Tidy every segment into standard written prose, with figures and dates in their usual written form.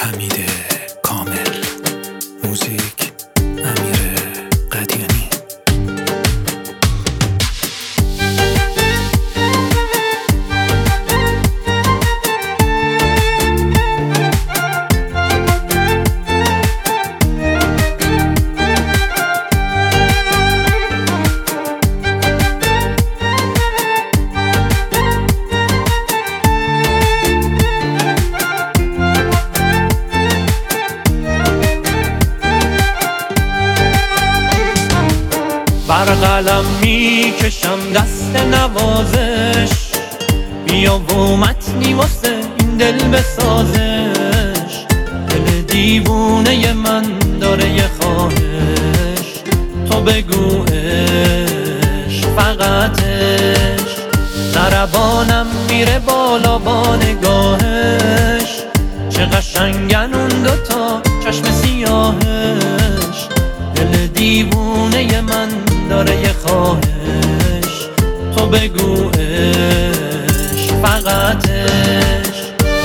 حمید کامل، موزیک امیر قدیانی. بر قلم می کشم دست نوازش، بیا و متنی واسه این دل بسازش. دل دیوونه من داره یه خواهش، تو بگوش فقطش. ضربانم میره بالا با نگاهش، چه قشنگن اون دوتا چشم سیاهش. دل دیوونه من داره یه خواهش، تو بگوش فقطش.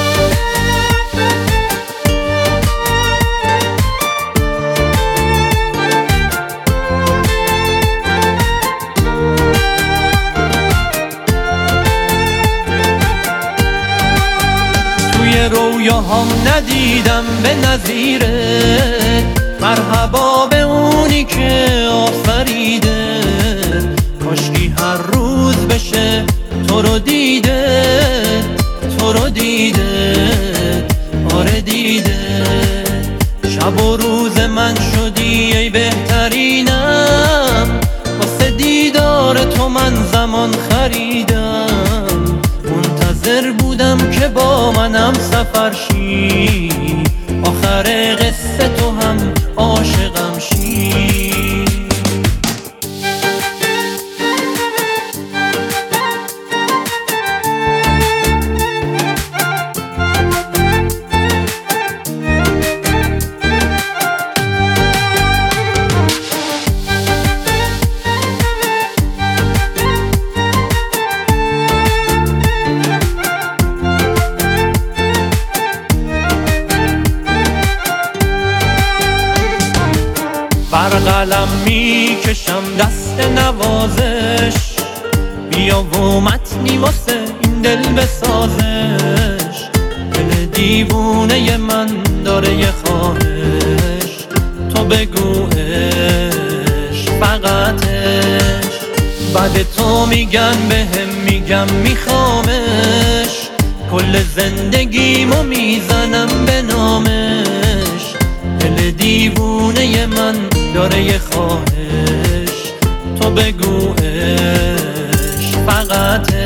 توی رویاهام ندیدم به نظیره، مرحبا به اونی که آفریده. کاشکی هر روز بشه تو رو دیده، تو رو دیده، آره دیده. شب و روز من شدی ای بهترینم، واسه دیدار تو من زمان خریدم. منتظر بودم که با منم سفر شی، آخر قصه تو هم عاشقم شی. بر قلم می کشم دست نوازش، بیا و متنی واسه این دل بسازش. دل دیوونه من داره یه خواهش، تو بگوش فقطش. بعد تو میگن بهم میگم میخوامش، کل زندگیمو میزنم به نامش. دل دیوونه من داره یه خواهش، تو بگوش فقطش.